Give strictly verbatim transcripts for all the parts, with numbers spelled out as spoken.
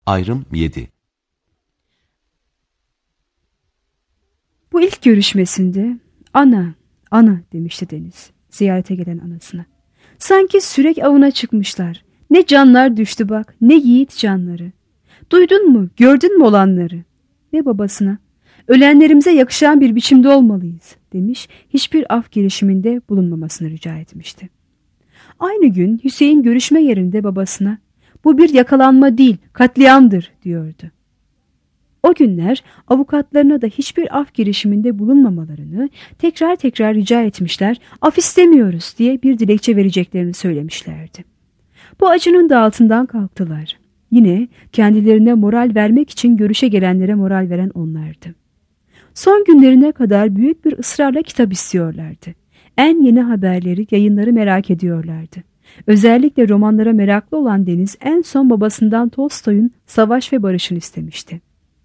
Ayrım yedi. Bu ilk görüşmesinde ana, ana demişti Deniz ziyarete gelen anasına. Sanki sürek avına çıkmışlar. Ne canlar düştü bak, ne yiğit canları. Duydun mu, gördün mü olanları? Ve babasına, ölenlerimize yakışan bir biçimde olmalıyız demiş, hiçbir af girişiminde bulunmamasını rica etmişti. Aynı gün Hüseyin görüşme yerinde babasına, bu bir yakalanma değil, katliamdır diyordu. O günler avukatlarına da hiçbir af girişiminde bulunmamalarını tekrar tekrar rica etmişler, af istemiyoruz diye bir dilekçe vereceklerini söylemişlerdi. Bu acının da altından kalktılar. Yine kendilerine moral vermek için görüşe gelenlere moral veren onlardı. Son günlerine kadar büyük bir ısrarla kitap istiyorlardı. En yeni haberleri, yayınları merak ediyorlardı. Özellikle romanlara meraklı olan Deniz en son babasından Tolstoy'un Savaş ve Barış'ını istemişti.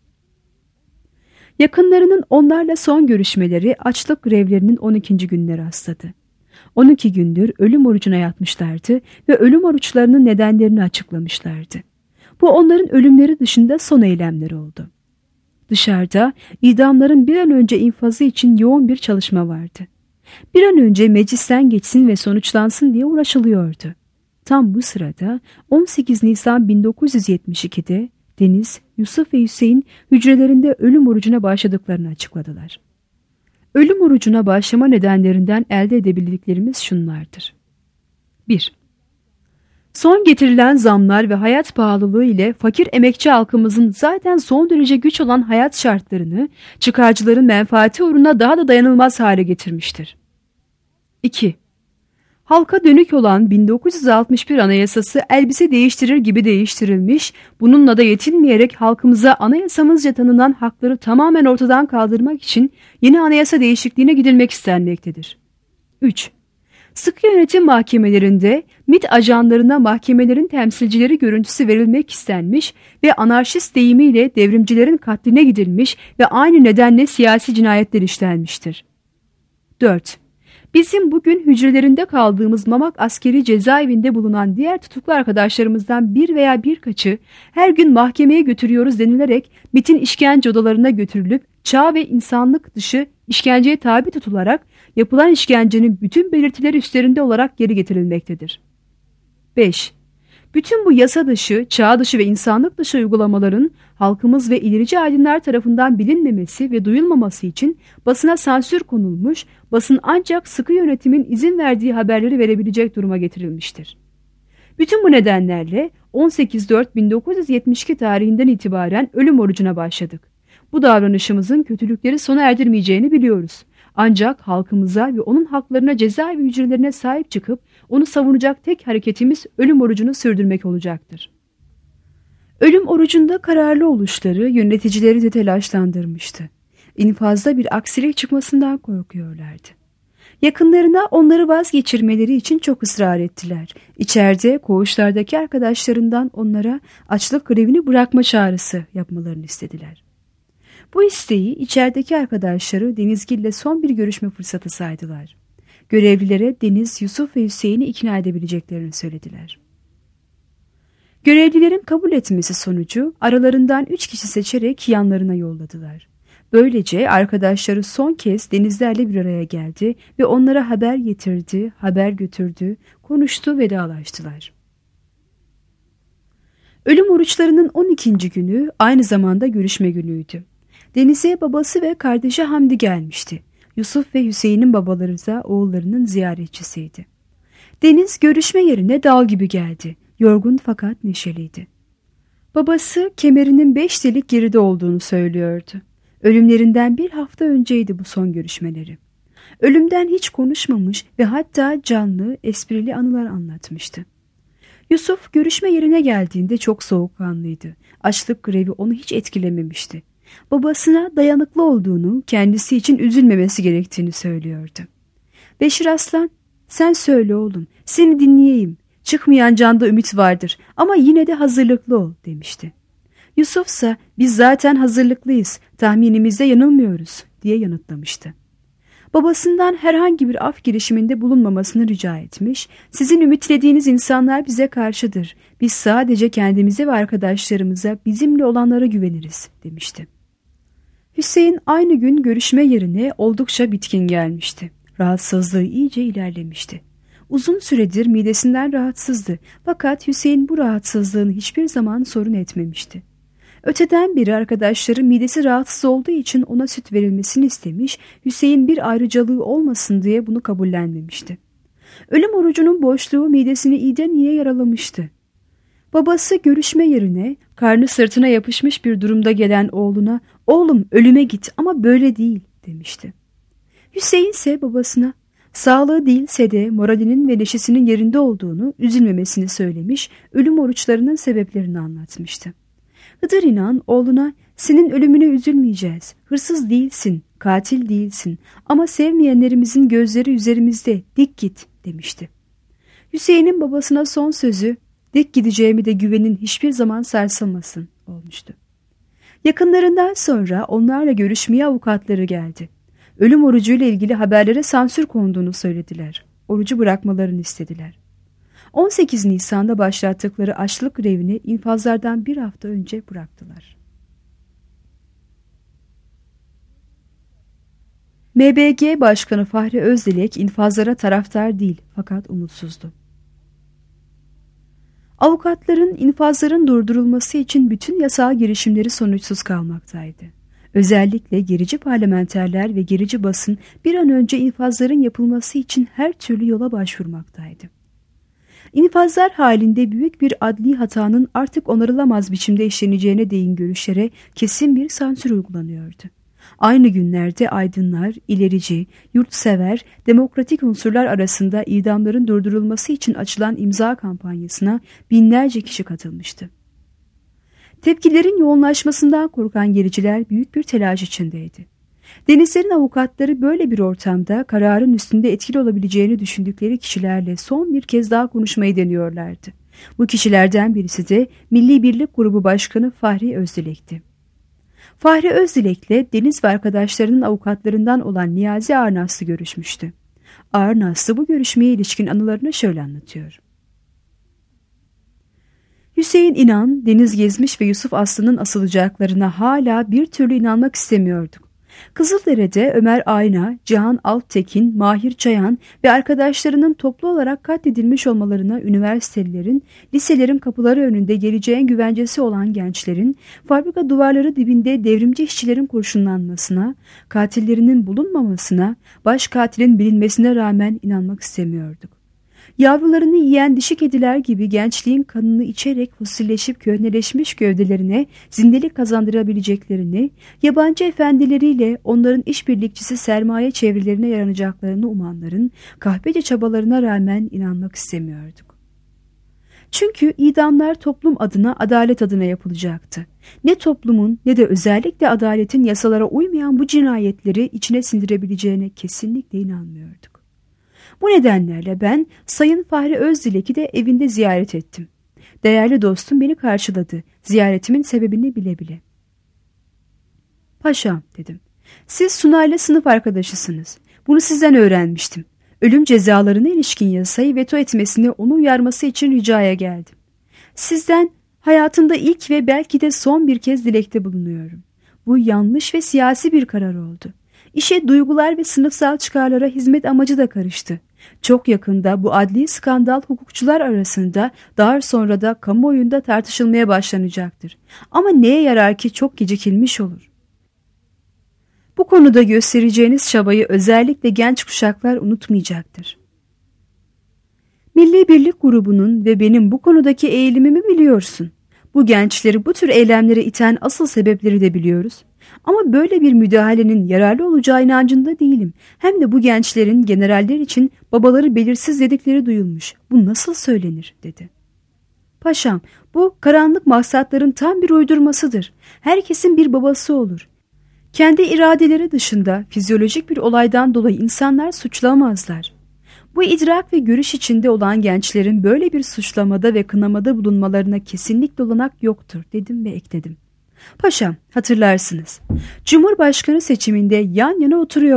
Yakınlarının onlarla son görüşmeleri açlık grevlerinin on ikinci gününe rastladı. on iki gündür ölüm orucuna yatmışlardı ve ölüm oruçlarının nedenlerini açıklamışlardı. Bu onların ölümleri dışında son eylemleri oldu. Dışarıda idamların bir an önce infazı için yoğun bir çalışma vardı. Bir an önce meclisten geçsin ve sonuçlansın diye uğraşılıyordu. Tam bu sırada on sekiz Nisan bin dokuz yüz yetmiş iki'de Deniz, Yusuf ve Hüseyin hücrelerinde ölüm orucuna başladıklarını açıkladılar. Ölüm orucuna başlama nedenlerinden elde edebildiklerimiz şunlardır. bir Son getirilen zamlar ve hayat pahalılığı ile fakir emekçi halkımızın zaten son derece güç olan hayat şartlarını çıkarcıların menfaati uğruna daha da dayanılmaz hale getirmiştir. iki Halka dönük olan bin dokuz yüz altmış bir Anayasası elbise değiştirir gibi değiştirilmiş, bununla da yetinmeyerek halkımıza anayasamızca tanınan hakları tamamen ortadan kaldırmak için yeni anayasa değişikliğine gidilmek istenmektedir. üç Sıkı yönetim mahkemelerinde MİT ajanlarına mahkemelerin temsilcileri görüntüsü verilmek istenmiş ve anarşist deyimiyle devrimcilerin katline gidilmiş ve aynı nedenle siyasi cinayetler işlenmiştir. dört Bizim bugün hücrelerinde kaldığımız Mamak askeri cezaevinde bulunan diğer tutuklu arkadaşlarımızdan bir veya birkaçı her gün mahkemeye götürüyoruz denilerek MİT'in işkence odalarına götürülüp çağ ve insanlık dışı işkenceye tabi tutularak yapılan işkencenin bütün belirtileri üstlerinde olarak geri getirilmektedir. beş Bütün bu yasa dışı, çağ dışı ve insanlık dışı uygulamaların halkımız ve ilerici aydınlar tarafından bilinmemesi ve duyulmaması için basına sansür konulmuş, basın ancak sıkı yönetimin izin verdiği haberleri verebilecek duruma getirilmiştir. Bütün bu nedenlerle on sekiz Mart bin dokuz yüz yetmiş iki tarihinden itibaren ölüm orucuna başladık. Bu davranışımızın kötülükleri sona erdirmeyeceğini biliyoruz. Ancak halkımıza ve onun haklarına cezaevi hücrelerine sahip çıkıp onu savunacak tek hareketimiz ölüm orucunu sürdürmek olacaktır. Ölüm orucunda kararlı oluşları yöneticileri de telaşlandırmıştı. İnfazda bir aksilik çıkmasından korkuyorlardı. Yakınlarına onları vazgeçirmeleri için çok ısrar ettiler. İçeride koğuşlardaki arkadaşlarından onlara açlık grevini bırakma çağrısı yapmalarını istediler. Bu isteği içerideki arkadaşları Denizgil'le son bir görüşme fırsatı saydılar. Görevlilere Deniz, Yusuf ve Hüseyin'i ikna edebileceklerini söylediler. Görevlilerin kabul etmesi sonucu aralarından üç kişi seçerek yanlarına yolladılar. Böylece arkadaşları son kez Denizlerle bir araya geldi ve onlara haber getirdi, haber götürdü, konuştu, vedalaştılar. Ölüm oruçlarının on ikinci günü aynı zamanda görüşme günüydü. Deniz'e babası ve kardeşi Hamdi gelmişti. Yusuf ve Hüseyin'in babaları da oğullarının ziyaretçisiydi. Deniz görüşme yerine dal gibi geldi. Yorgun fakat neşeliydi. Babası kemerinin beş delik geride olduğunu söylüyordu. Ölümlerinden bir hafta önceydi bu son görüşmeleri. Ölümden hiç konuşmamış ve hatta canlı, esprili anılar anlatmıştı. Yusuf görüşme yerine geldiğinde çok soğukkanlıydı. Açlık grevi onu hiç etkilememişti. Babasına dayanıklı olduğunu, kendisi için üzülmemesi gerektiğini söylüyordu. Beşir Aslan, sen söyle oğlum, seni dinleyeyim. Çıkmayan canda ümit vardır ama yine de hazırlıklı ol demişti. Yusufsa biz zaten hazırlıklıyız, tahminimizde yanılmıyoruz diye yanıtlamıştı. Babasından herhangi bir af girişiminde bulunmamasını rica etmiş, sizin ümitlediğiniz insanlar bize karşıdır, biz sadece kendimize ve arkadaşlarımıza, bizimle olanlara güveniriz demişti. Hüseyin aynı gün görüşme yerine oldukça bitkin gelmişti. Rahatsızlığı iyice ilerlemişti. Uzun süredir midesinden rahatsızdı fakat Hüseyin bu rahatsızlığını hiçbir zaman sorun etmemişti. Öteden beri arkadaşları midesi rahatsız olduğu için ona süt verilmesini istemiş, Hüseyin bir ayrıcalığı olmasın diye bunu kabullenmemişti. Ölüm orucunun boşluğu midesini iyiden iyiye yaralamıştı. Babası görüşme yerine karnı sırtına yapışmış bir durumda gelen oğluna "Oğlum ölüme git ama böyle değil" demişti. Hüseyin ise babasına sağlığı değilse de moralinin ve neşesinin yerinde olduğunu, üzülmemesini söylemiş, ölüm oruçlarının sebeplerini anlatmıştı. Hıdır İnan oğluna "Senin ölümüne üzülmeyeceğiz, hırsız değilsin, katil değilsin ama sevmeyenlerimizin gözleri üzerimizde, dik git" demişti. Hüseyin'in babasına son sözü "Dik gideceğimi de güvenin hiçbir zaman sarsılmasın" olmuştu. Yakınlarından sonra onlarla görüşmeye avukatları geldi. Ölüm orucuyla ilgili haberlere sansür konduğunu söylediler. Orucu bırakmalarını istediler. on sekiz Nisan'da başlattıkları açlık grevini infazlardan bir hafta önce bıraktılar. M B G Başkanı Fahri Özdilek infazlara taraftar değil fakat umutsuzdu. Avukatların infazların durdurulması için bütün yasal girişimleri sonuçsuz kalmaktaydı. Özellikle gerici parlamenterler ve gerici basın bir an önce infazların yapılması için her türlü yola başvurmaktaydı. İnfazlar halinde büyük bir adli hatanın artık onarılamaz biçimde işleneceğine değin görüşlere kesin bir sansür uygulanıyordu. Aynı günlerde aydınlar, ilerici, yurtsever, demokratik unsurlar arasında idamların durdurulması için açılan imza kampanyasına binlerce kişi katılmıştı. Tepkilerin yoğunlaşmasından korkan gericiler büyük bir telaş içindeydi. Denizler'in avukatları böyle bir ortamda kararın üstünde etkili olabileceğini düşündükleri kişilerle son bir kez daha konuşmayı deniyorlardı. Bu kişilerden birisi de Milli Birlik Grubu Başkanı Fahri Özdilek'ti. Fahri Özdilek'le Deniz ve arkadaşlarının avukatlarından olan Niyazi Ağırnaslı görüşmüştü. Ağırnaslı bu görüşmeye ilişkin anılarını şöyle anlatıyor. Hüseyin İnan, Deniz Gezmiş ve Yusuf Aslı'nın asılacaklarına hala bir türlü inanmak istemiyorduk. Kızıldere'de Ömer Ayna, Cihan Alptekin, Mahir Çayan ve arkadaşlarının toplu olarak katledilmiş olmalarına üniversitelerin, liselerin kapıları önünde geleceğin güvencesi olan gençlerin, fabrika duvarları dibinde devrimci işçilerin kurşunlanmasına, katillerinin bulunmamasına, baş katilin bilinmesine rağmen inanmak istemiyorduk. Yavrularını yiyen dişi kediler gibi gençliğin kanını içerek fosilleşip köhneleşmiş gövdelerine zindelik kazandırabileceklerini, yabancı efendileriyle onların işbirlikçisi sermaye çevrelerine yaranacaklarını umanların kahpece çabalarına rağmen inanmak istemiyorduk. Çünkü idamlar toplum adına, adalet adına yapılacaktı. Ne toplumun ne de özellikle adaletin yasalara uymayan bu cinayetleri içine sindirebileceğine kesinlikle inanmıyorduk. Bu nedenlerle ben Sayın Fahri Özdilek'i de evinde ziyaret ettim. Değerli dostum beni karşıladı, ziyaretimin sebebini bile bile. "Paşam," dedim, "siz Sunay'la sınıf arkadaşısınız. Bunu sizden öğrenmiştim. Ölüm cezalarına ilişkin yasayı veto etmesini onu uyarması için ricaya geldim. Sizden hayatımda ilk ve belki de son bir kez dilekte bulunuyorum. Bu yanlış ve siyasi bir karar oldu. İşe duygular ve sınıfsal çıkarlara hizmet amacı da karıştı. Çok yakında bu adli skandal hukukçular arasında, daha sonra da kamuoyunda tartışılmaya başlanacaktır. Ama neye yarar ki çok gecikilmiş olur. Bu konuda göstereceğiniz çabayı özellikle genç kuşaklar unutmayacaktır. Milli Birlik Grubu'nun ve benim bu konudaki eğilimimi biliyorsun. Bu gençleri bu tür eylemlere iten asıl sebepleri de biliyoruz. Ama böyle bir müdahalenin yararlı olacağı inancında değilim. Hem de bu gençlerin generaller için babaları belirsiz dedikleri duyulmuş. Bu nasıl söylenir?" dedi. "Paşam, bu karanlık maksatların tam bir uydurmasıdır. Herkesin bir babası olur. Kendi iradeleri dışında fizyolojik bir olaydan dolayı insanlar suçlamazlar. Bu idrak ve görüş içinde olan gençlerin böyle bir suçlamada ve kınamada bulunmalarına kesinlikle olanak yoktur," dedim ve ekledim. "Paşam, hatırlarsınız. Cumhurbaşkanı seçiminde yan yana oturuyorduk.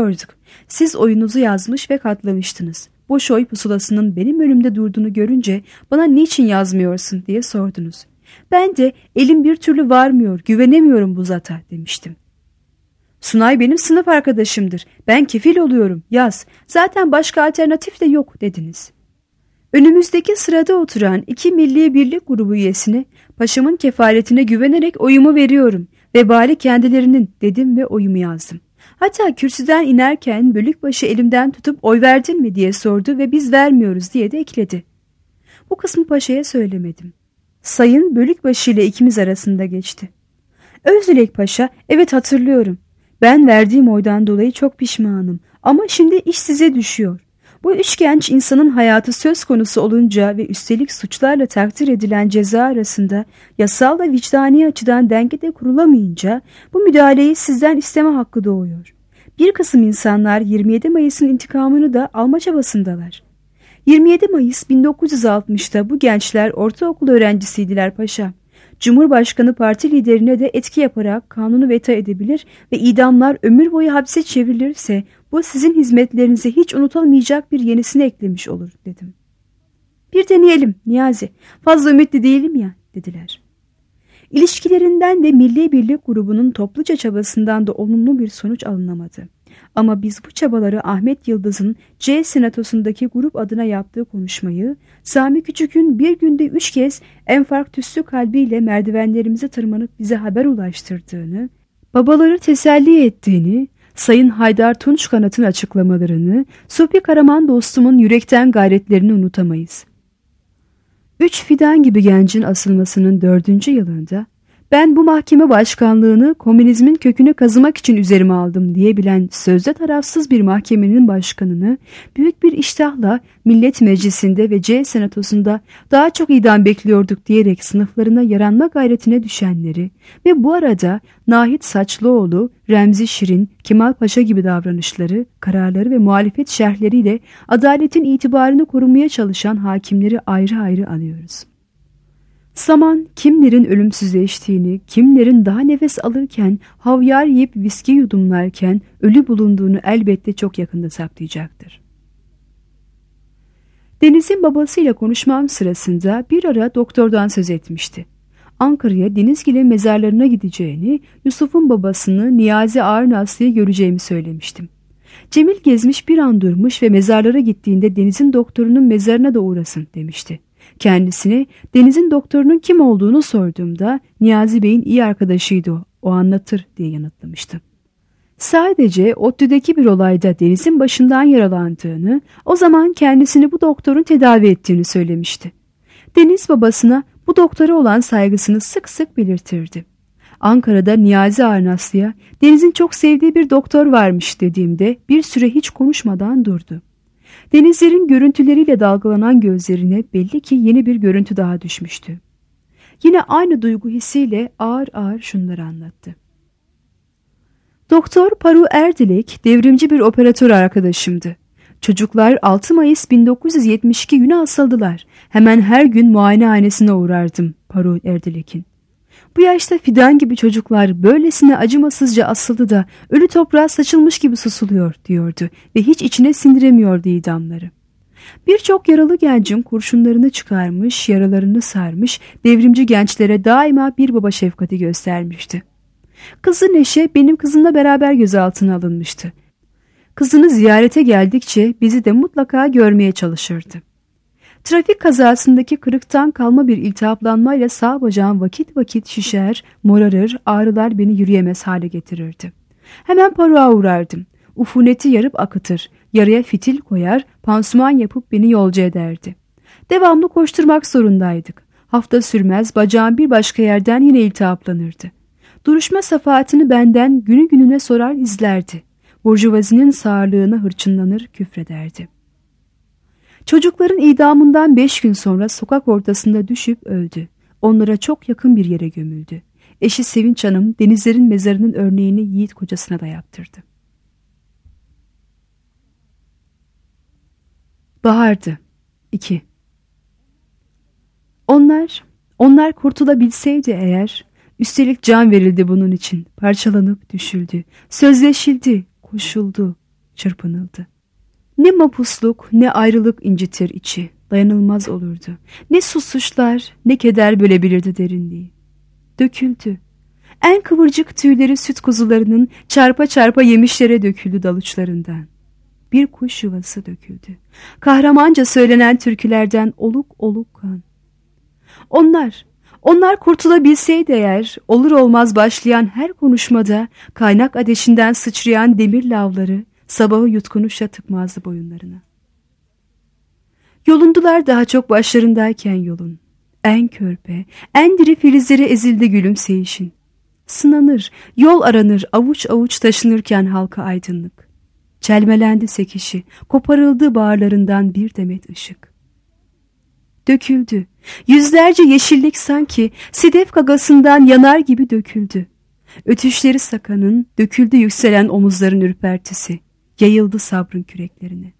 Siz oyunuzu yazmış ve katlamıştınız. Boş oy pusulasının benim önümde durduğunu görünce bana niçin yazmıyorsun diye sordunuz. Ben de elim bir türlü varmıyor, güvenemiyorum bu zata demiştim. Sunay benim sınıf arkadaşımdır. Ben kefil oluyorum. Yaz. Zaten başka alternatif de yok dediniz. Önümüzdeki sırada oturan iki Milli Birlik grubu üyesine paşamın kefaletine güvenerek oyumu veriyorum. Vebali kendilerinin dedim ve oyumu yazdım. Hatta kürsüden inerken bölükbaşı elimden tutup oy verdin mi diye sordu ve biz vermiyoruz diye de ekledi. Bu kısmı paşaya söylemedim. Sayın bölükbaşı ile ikimiz arasında geçti. Özdilek Paşa, evet hatırlıyorum. Ben verdiğim oydan dolayı çok pişmanım ama şimdi iş size düşüyor. Bu üç genç insanın hayatı söz konusu olunca ve üstelik suçlarla takdir edilen ceza arasında yasal ve vicdani açıdan denge de kurulamayınca bu müdahaleyi sizden isteme hakkı doğuyor. Bir kısım insanlar yirmi yedi Mayıs'ın intikamını da alma çabasındalar. yirmi yedi Mayıs bin dokuz yüz altmışta bu gençler ortaokul öğrencisiydiler paşa. Cumhurbaşkanı parti liderine de etki yaparak kanunu veto edebilir ve idamlar ömür boyu hapse çevrilirse bu sizin hizmetlerinize hiç unutulmayacak bir yenisini eklemiş olur dedim. Bir deneyelim Niyazi, fazla ümitli değilim ya dediler. İlişkilerinden ve Milli Birlik grubunun topluca çabasından da olumlu bir sonuç alınamadı. Ama biz bu çabaları Ahmet Yıldız'ın C Senatosu'ndaki grup adına yaptığı konuşmayı, Sami Küçük'ün bir günde üç kez enfarktüslü kalbiyle merdivenlerimize tırmanıp bize haber ulaştırdığını, babaları teselli ettiğini, Sayın Haydar Tunçkanat'ın açıklamalarını, Supi Karaman dostumun yürekten gayretlerini unutamayız. Üç fidan gibi gencin asılmasının dördüncü yılında, ben bu mahkeme başkanlığını komünizmin kökünü kazımak için üzerime aldım diyebilen sözde tarafsız bir mahkemenin başkanını büyük bir iştahla Millet Meclisi'nde ve C Senatosu'nda daha çok idam bekliyorduk diyerek sınıflarına yaranma gayretine düşenleri ve bu arada Nahit Saçlıoğlu, Remzi Şirin, Kemal Paşa gibi davranışları, kararları ve muhalefet şerhleriyle adaletin itibarını korumaya çalışan hakimleri ayrı ayrı anıyoruz. Zaman kimlerin ölümsüzleştiğini, kimlerin daha nefes alırken, havyar yiyip viski yudumlarken ölü bulunduğunu elbette çok yakında saptayacaktır. Deniz'in babasıyla konuşmam sırasında bir ara doktordan söz etmişti. Ankara'ya Denizgil'in mezarlarına gideceğini, Yusuf'un babasını Niyazi Ağırnaslı'yı göreceğimi söylemiştim. Cemil gezmiş bir an durmuş ve mezarlara gittiğinde Deniz'in doktorunun mezarına da uğrasın demişti. Kendisine Deniz'in doktorunun kim olduğunu sorduğumda Niyazi Bey'in iyi arkadaşıydı o, o anlatır diye yanıtlamıştı. Sadece ODTÜ'deki bir olayda Deniz'in başından yaralandığını, o zaman kendisini bu doktorun tedavi ettiğini söylemişti. Deniz babasına bu doktora olan saygısını sık sık belirtirdi. Ankara'da Niyazi Ağırnaslı'ya Deniz'in çok sevdiği bir doktor varmış dediğimde bir süre hiç konuşmadan durdu. Denizlerin görüntüleriyle dalgalanan gözlerine belli ki yeni bir görüntü daha düşmüştü. Yine aynı duygu hissiyle ağır ağır şunları anlattı. Doktor Paru Erdilek devrimci bir operatör arkadaşımdı. Çocuklar altı Mayıs bin dokuz yüz yetmiş iki günü asıldılar. Hemen her gün muayenehanesine uğrardım Paru Erdilek'in. Bu yaşta fidan gibi çocuklar böylesine acımasızca asıldı da ölü toprağa saçılmış gibi susuluyor diyordu ve hiç içine sindiremiyordu idamları. Birçok yaralı gencin kurşunlarını çıkarmış, yaralarını sarmış, devrimci gençlere daima bir baba şefkati göstermişti. Kızı Neşe benim kızımla beraber gözaltına alınmıştı. Kızını ziyarete geldikçe bizi de mutlaka görmeye çalışırdı. Trafik kazasındaki kırıktan kalma bir iltihaplanmayla sağ bacağım vakit vakit şişer, morarır, ağrılar beni yürüyemez hale getirirdi. Hemen paruğa uğrardım. Ufuneti yarıp akıtır, yaraya fitil koyar, pansuman yapıp beni yolcu ederdi. Devamlı koşturmak zorundaydık. Hafta sürmez bacağım bir başka yerden yine iltihaplanırdı. Duruşma safahatini benden günü gününe sorar izlerdi. Burjuvazinin sağırlığına hırçınlanır, küfrederdi. Çocukların idamından beş gün sonra sokak ortasında düşüp öldü. Onlara çok yakın bir yere gömüldü. Eşi Sevinç Hanım Denizlerin mezarının örneğini yiğit kocasına da yaptırdı. Bahardı. İki. Onlar, onlar kurtulabilseydi eğer, üstelik can verildi bunun için, parçalanıp düşüldü, sözleşildi, koşuldu, çırpınıldı. Ne mapusluk ne ayrılık incitir içi, dayanılmaz olurdu. Ne susuşlar ne keder bölebilirdi derinliği. Döküldü. En kıvırcık tüyleri süt kuzularının çarpa çarpa yemişlere döküldü dal uçlarından. Bir kuş yuvası döküldü. Kahramanca söylenen türkülerden oluk oluk kan. Onlar, onlar kurtulabilseydi eğer, olur olmaz başlayan her konuşmada kaynak ateşinden sıçrayan demir lavları sabahı yutkunuşla tıkmazdı boyunlarına. Yolundular daha çok başlarındayken yolun. En körpe, en diri filizleri ezildi gülümseyişin. Sınanır, yol aranır, avuç avuç taşınırken halka aydınlık. Çelmelendi sekişi, koparıldı bağırlarından bir demet ışık. Döküldü, yüzlerce yeşillik sanki sedef gagasından yanar gibi döküldü. Ötüşleri sakanın, döküldü yükselen omuzların ürpertisi, yayıldı sabrın küreklerine.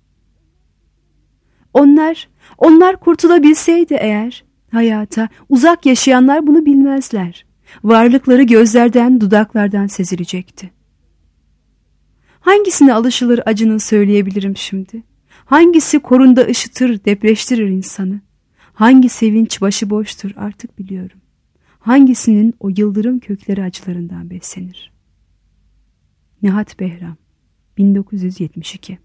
Onlar, onlar kurtulabilseydi eğer, hayata uzak yaşayanlar bunu bilmezler. Varlıkları gözlerden, dudaklardan sezilecekti. Hangisine alışılır acının söyleyebilirim şimdi? Hangisi korunda ışıtır, depreştirir insanı? Hangi sevinç başıboştur artık biliyorum. Hangisinin o yıldırım kökleri acılarından beslenir? Nihat Behram, bin dokuz yüz yetmiş iki.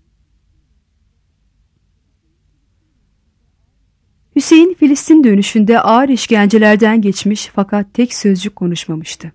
Hüseyin Filistin dönüşünde ağır işkencelerden geçmiş fakat tek sözcük konuşmamıştı.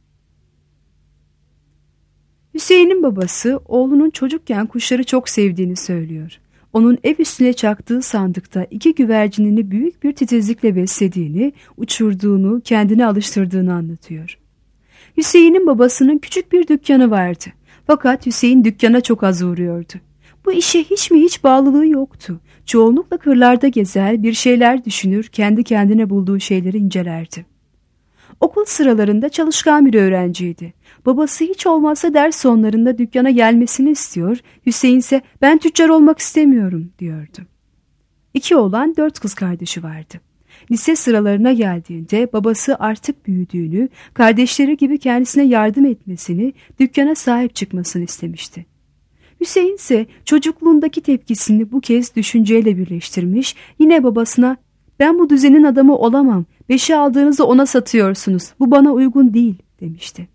Hüseyin'in babası oğlunun çocukken kuşları çok sevdiğini söylüyor. Onun ev üstüne çaktığı sandıkta iki güvercinini büyük bir titizlikle beslediğini, uçurduğunu, kendine alıştırdığını anlatıyor. Hüseyin'in babasının küçük bir dükkanı vardı. Fakat Hüseyin dükkana çok az uğruyordu. Bu işe hiç mi hiç bağlılığı yoktu. Çoğunlukla kırlarda gezer, bir şeyler düşünür, kendi kendine bulduğu şeyleri incelerdi. Okul sıralarında çalışkan bir öğrenciydi. Babası hiç olmazsa ders sonlarında dükkana gelmesini istiyor, Hüseyin ise ben tüccar olmak istemiyorum diyordu. İki oğlan dört kız kardeşi vardı. Lise sıralarına geldiğinde babası artık büyüdüğünü, kardeşleri gibi kendisine yardım etmesini, dükkana sahip çıkmasını istemişti. Hüseyin ise çocukluğundaki tepkisini bu kez düşünceyle birleştirmiş, yine babasına ben bu düzenin adamı olamam, beşi aldığınızı ona satıyorsunuz, bu bana uygun değil demişti.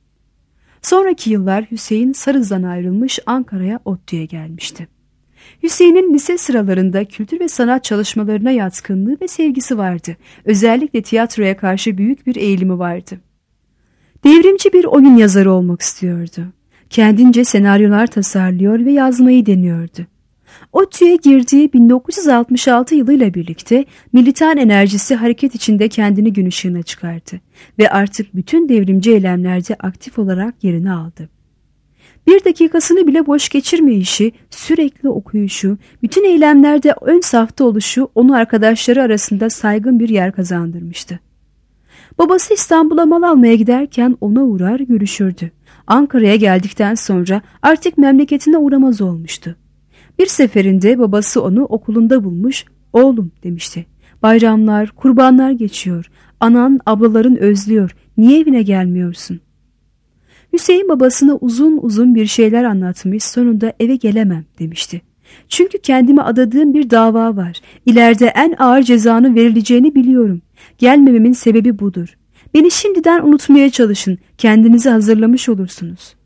Sonraki yıllar Hüseyin Sarız'dan ayrılmış Ankara'ya ODTÜ'ye gelmişti. Hüseyin'in lise sıralarında kültür ve sanat çalışmalarına yatkınlığı ve sevgisi vardı. Özellikle tiyatroya karşı büyük bir eğilimi vardı. Devrimci bir oyun yazarı olmak istiyordu. Kendince senaryolar tasarlıyor ve yazmayı deniyordu. ODTÜ'ye girdiği bin dokuz yüz altmış altı yılıyla birlikte militan enerjisi hareket içinde kendini gün ışığına çıkardı ve artık bütün devrimci eylemlerde aktif olarak yerini aldı. Bir dakikasını bile boş geçirmeyişi, sürekli okuyuşu, bütün eylemlerde ön safta oluşu onu arkadaşları arasında saygın bir yer kazandırmıştı. Babası İstanbul'a mal almaya giderken ona uğrar görüşürdü. Ankara'ya geldikten sonra artık memleketine uğramaz olmuştu. Bir seferinde babası onu okulunda bulmuş, oğlum demişti. Bayramlar, kurbanlar geçiyor. Anan, ablaların özlüyor. Niye evine gelmiyorsun? Hüseyin babasına uzun uzun bir şeyler anlatmış, sonunda eve gelemem demişti. Çünkü kendime adadığım bir dava var. İleride en ağır cezanın verileceğini biliyorum. Gelmememin sebebi budur. Beni şimdiden unutmaya çalışın. Kendinizi hazırlamış olursunuz.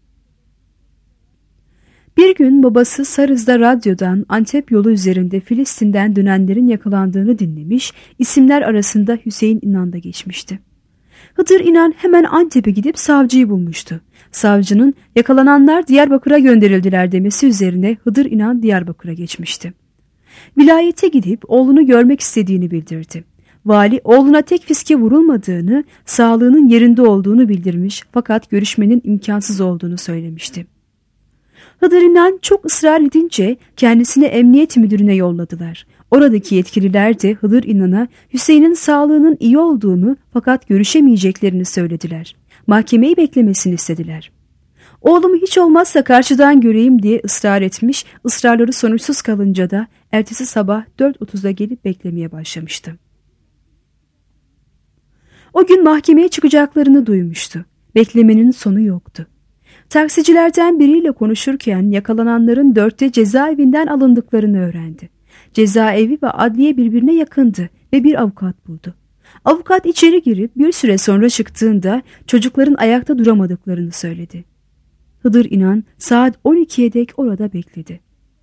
Bir gün babası Sarız'da radyodan Antep yolu üzerinde Filistin'den dönenlerin yakalandığını dinlemiş, isimler arasında Hüseyin İnan da geçmişti. Hıdır İnan hemen Antep'e gidip savcıyı bulmuştu. Savcının yakalananlar Diyarbakır'a gönderildiler demesi üzerine Hıdır İnan Diyarbakır'a geçmişti. Vilayete gidip oğlunu görmek istediğini bildirdi. Vali oğluna tek fiske vurulmadığını, sağlığının yerinde olduğunu bildirmiş fakat görüşmenin imkansız olduğunu söylemişti. Hıdır İnan çok ısrar edince kendisini emniyet müdürüne yolladılar. Oradaki yetkililer de Hıdır İnan'a Hüseyin'in sağlığının iyi olduğunu fakat görüşemeyeceklerini söylediler. Mahkemeyi beklemesini istediler. Oğlumu hiç olmazsa karşıdan göreyim diye ısrar etmiş, ısrarları sonuçsuz kalınca da ertesi sabah dört otuzda gelip beklemeye başlamıştı. O gün mahkemeye çıkacaklarını duymuştu. Beklemenin sonu yoktu. Taksicilerden biriyle konuşurken yakalananların dörtte cezaevinden alındıklarını öğrendi. Cezaevi ve adliye birbirine yakındı ve bir avukat buldu. Avukat içeri girip bir süre sonra çıktığında çocukların ayakta duramadıklarını söyledi. Hıdır İnan saat on ikiye dek orada bekledi.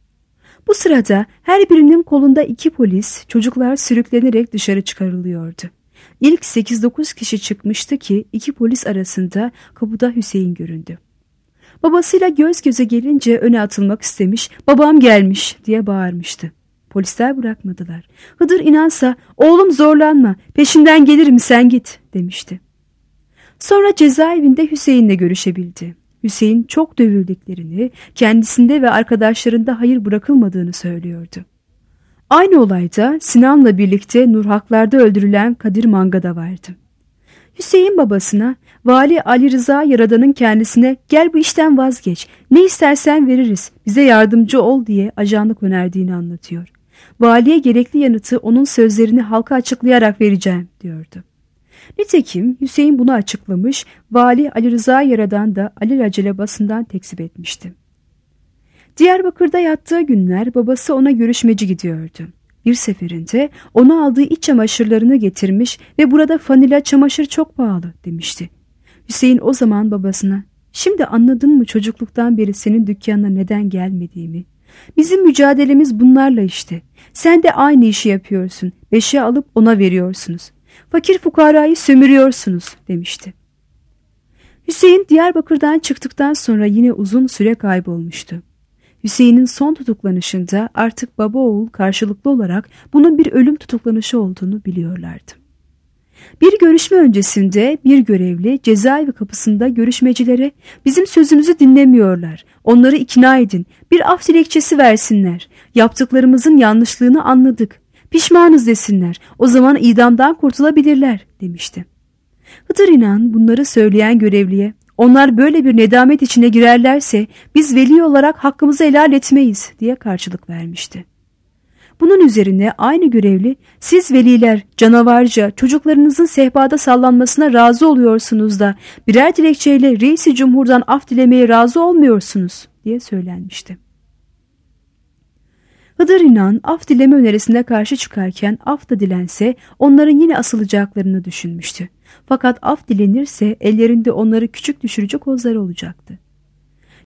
Bu sırada her birinin kolunda iki polis, çocuklar sürüklenerek dışarı çıkarılıyordu. İlk sekiz dokuz kişi çıkmıştı ki iki polis arasında kapıda Hüseyin göründü. Babasıyla göz göze gelince öne atılmak istemiş, babam gelmiş diye bağırmıştı. Polisler bırakmadılar. Hıdır İnansa oğlum zorlanma, peşinden gelirim sen git demişti. Sonra cezaevinde Hüseyin'le görüşebildi. Hüseyin çok dövüldüklerini, kendisinde ve arkadaşlarında hayır bırakılmadığını söylüyordu. Aynı olayda Sinan'la birlikte Nurhaklar'da öldürülen Kadir Manga da vardı. Hüseyin babasına, Vali Ali Rıza Yaradan'ın kendisine gel bu işten vazgeç, ne istersen veririz, bize yardımcı ol diye ajanlık önerdiğini anlatıyor. Valiye gerekli yanıtı onun sözlerini halka açıklayarak vereceğim diyordu. Nitekim Hüseyin bunu açıklamış, Vali Ali Rıza Yaradan da alelacele basından tekzip etmişti. Diyarbakır'da yattığı günler babası ona görüşmeci gidiyordu. Bir seferinde ona aldığı iç çamaşırlarını getirmiş ve burada fanila çamaşır çok pahalı demişti. Hüseyin o zaman babasına, şimdi anladın mı çocukluktan beri senin dükkanına neden gelmediğimi? Bizim mücadelemiz bunlarla işte. Sen de aynı işi yapıyorsun. Beşe alıp ona veriyorsunuz. Fakir fukarayı sömürüyorsunuz demişti. Hüseyin Diyarbakır'dan çıktıktan sonra yine uzun süre kaybolmuştu. Hüseyin'in son tutuklanışında artık baba oğul karşılıklı olarak bunun bir ölüm tutuklanışı olduğunu biliyorlardı. Bir görüşme öncesinde bir görevli cezaevi kapısında görüşmecilere bizim sözümüzü dinlemiyorlar, onları ikna edin, bir af dilekçesi versinler, yaptıklarımızın yanlışlığını anladık, pişmanız desinler, o zaman idamdan kurtulabilirler demişti. Hıdır İnan bunları söyleyen görevliye, onlar böyle bir nedamet içine girerlerse biz veli olarak hakkımızı helal etmeyiz diye karşılık vermişti. Bunun üzerine aynı görevli, siz veliler canavarca çocuklarınızın sehpada sallanmasına razı oluyorsunuz da birer dilekçeyle reis-i cumhurdan af dilemeye razı olmuyorsunuz diye söylenmişti. Hıdır İnan af dileme önerisine karşı çıkarken af da dilense onların yine asılacaklarını düşünmüştü. Fakat af dilenirse ellerinde onları küçük düşürücü kozları olacaktı.